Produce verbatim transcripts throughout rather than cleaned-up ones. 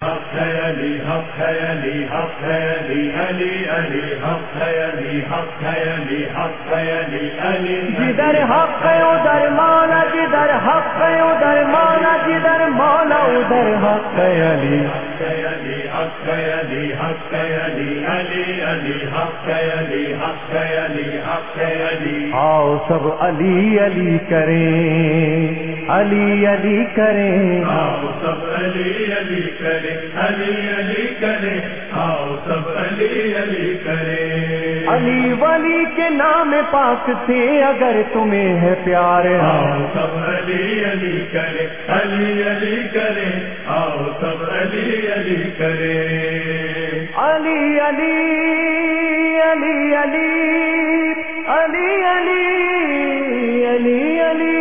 حق ہے علی حق ہے علی حق ہے علی علی علی حق ہے علی حق ہے علی حق ہے علی علی جدھر حق ہے ادھر مولا جدھر حق ہے ادھر مولا جدھر مولا ادھر حق ہے علی حق ہے علی حق ہے علی حق ہے علی علی علی حق ہے علی حق ہے علی حق ہے علی آؤ سب علی علی کریں علی علی کریں آؤ سب علی علی کریں علی علی کریں آؤ سب علی علی کریں علی ولی کے نام پاک سے اگر تمہیں ہے پیار آؤ سب علی علی کریں علی علی کریں آؤ سب علی علی کریں علی علی علی علی علی علی علی علی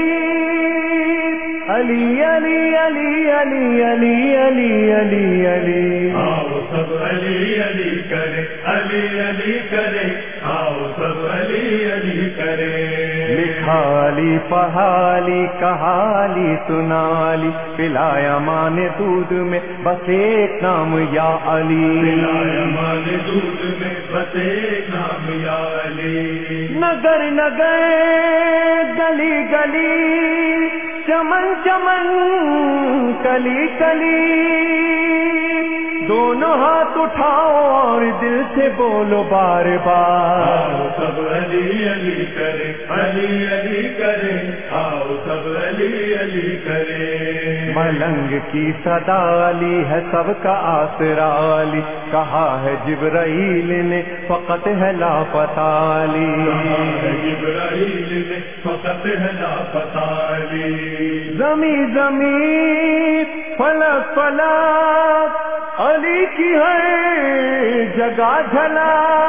علی علی علی علی علی علی علی علی آؤ سب علی علی کریں علی علی کریں آؤ سب علی علی کریں لکھا علی پڑھا لی کہا لی سنا لی پلایا مان دودھ میں بس ایک نام یا علی پلایا مان دودھ میں بس ایک نام یا علی نگر نگر گلی گلی چمن چمن کلی کلی دونوں ہاتھ اٹھاؤ اور دل سے بولو بار بار آؤ سب علی علی کریں علی علی کریں آؤ سب علی علی کریں ملنگ کی صدا علی ہے سب کا آسرا علی کہا ہے جبرائیل نے فقط ہے لاپتہ علی جبرائیل نے فقط ہے لاپتہ علی زمیں زمیں فلک فلک علی کی ہے جگہ جھلا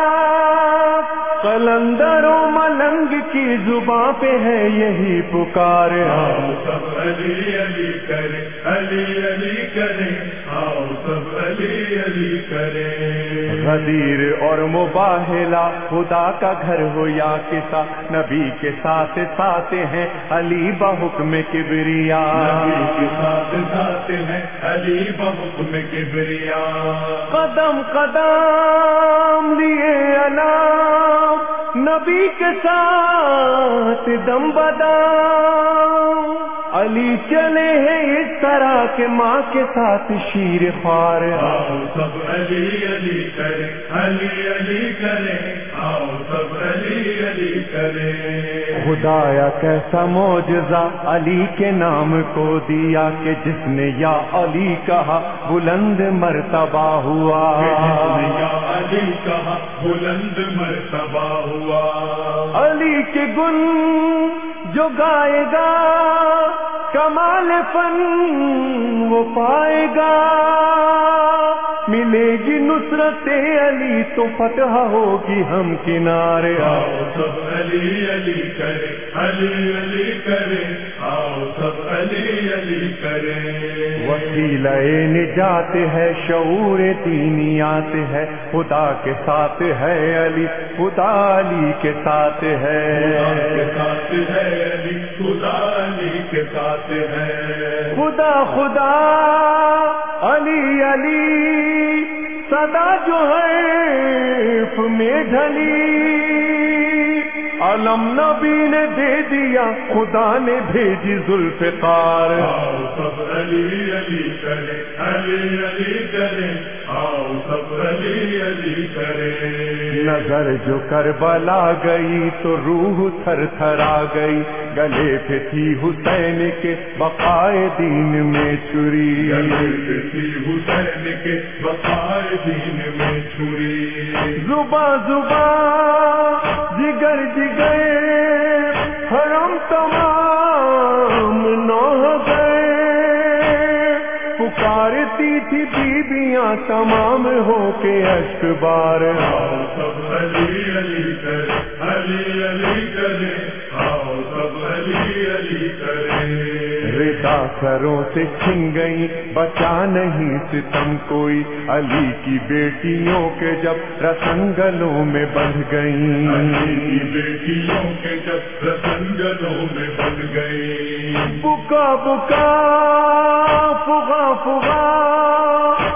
قلندر و ملنگ کی زباں پہ ہے یہی پکار آؤ سب علی علی کریں علی علی کریں آؤ سب علی علی کریں غدیر اور مباہلا خدا کا گھر ہو یا کسا نبی کے ساتھ ساتھ ہیں علی بحکم کبریا نبی کے ساتھ ساتھ ہیں علی بحکم کبریا قدم قدم لیے علام نبی کے ساتھ دم بدام علی چلے ہیں اس طرح کے ماں کے ساتھ شیر خوار آؤ سب علی علی کریں علی علی کریں آؤ سب علی علی کریں خدایا کیسا معجزہ علی کے نام کو دیا کہ جس نے یا علی کہا بلند مرتبہ ہوا یا علی کہا بلند مرتبہ ہوا علی کے گن جو گائے گا کمال فن وہ پائے گا ملے گی نصرت علی تو فتح ہوگی ہم کنارے آؤ سب علی علی کریں علی علی کریں آؤ سب علی علی کریں وسیلہ نجات ہے شعور دینیات ہے خدا کے ساتھ ہے علی خدا علی کے ساتھ ہے کے ساتھ ہے علی خدا علی کے ساتھ ہے خدا خدا علی علی صدا جو ہے میں ڈھلی علم نبی نے دے دیا خدا نے بھیجی ذوالفقار آؤ سب علی علی کریں علی علی کریں آؤ سب علی علی کریں نظر جو کربلا گئی تو روح تھر تھر آ گئی گلے پہ تھی حسین کے بقائے دین میں چھری گلے پہ تھی حسین کے بقائے دین میں چھری زباں زباں جگر جگر حرم تمام نہ گئے پکارتی تھی بیبیاں تمام ہو کے اشک بار آؤ سب علی علی کریں علی علی کریں آؤ سب علی علی کریں رضا سروں سے چھن گئی بچا نہیں ستم کوئی علی کی بیٹیوں کے جب رسنگلوں میں بندھ گئیں علی کی بیٹیوں کے جب رسنگلوں میں بندھ گئی بکا بکا فغا فغا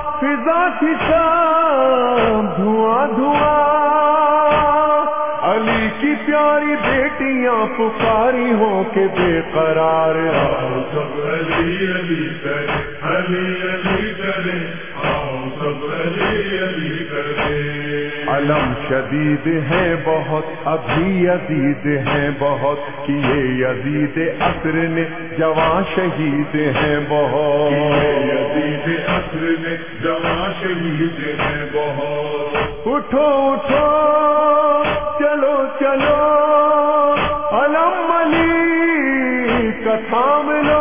فضا تھی شام دھواں دھواں، علی کی پیاری بیٹیاں پکاری ہو کے بے قرار، آؤ سب علی علی کرے، علی علی کرے، آؤ سب علی علی کرے۔ علم شدید ہیں بہت ابھی یزید ہیں بہت، کیے یزید عصر نے جواں شہید ہیں بہت، یزید عصر میں جواں شہید ہیں بہت۔ اٹھو اٹھو چلو چلو علم علی کا تھام لو،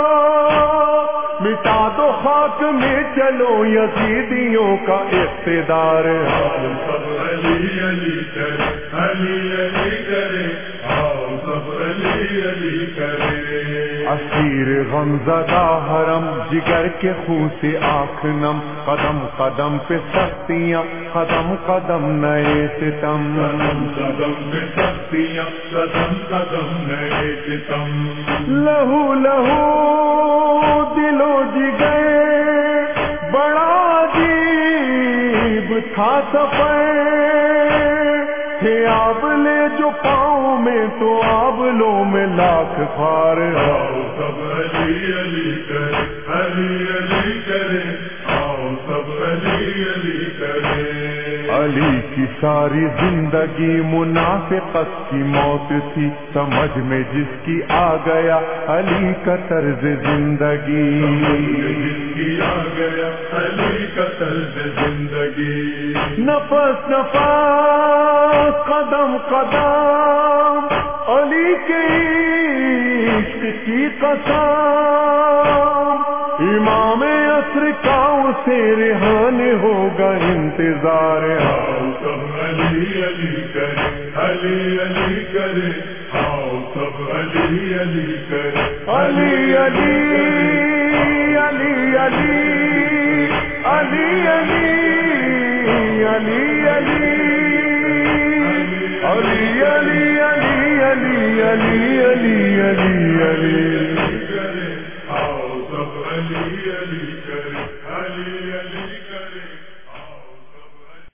مٹا دو خاک میں چلو یزیدیوں کا اقتدار، آؤ سب علی علی کرے، علی علی کرے، آؤ سب علی علی کرے۔ اسیر غمزدہ حرم جگر کے خون سے آنکھ نم، قدم قدم پہ سختیاں قدم قدم نئے ستم، قدم قدم پہ سختیاں قدم قدم نئے ستم۔ لہو لہو دلو جگر بڑا عجیب تھا سفر، تھے آبلے جو پاؤں میں تو آبلوں میں لاکھ خار، آؤ سب علی علی کرے، علی علی کرے، آؤ سب علی علی کرے۔ علی کی ساری زندگی منافقت کی موت تھی، سمجھ میں جس کی آ گیا علی کا طرز زندگی، جس کی آ گیا علی کا طرز زندگی۔ نفس نفس قدم قدم علی کے عشق کی قسم، امام عصر کا اسے ریحان ہوگا انتظار، آؤ سب علی علی کرے، علی علی کرے، آؤ سب علی علی کرے۔ علی علی علی علی علی علی علی علی علی علی علی علی علی علی علی علی کرے، آؤ سب علی علی کرے۔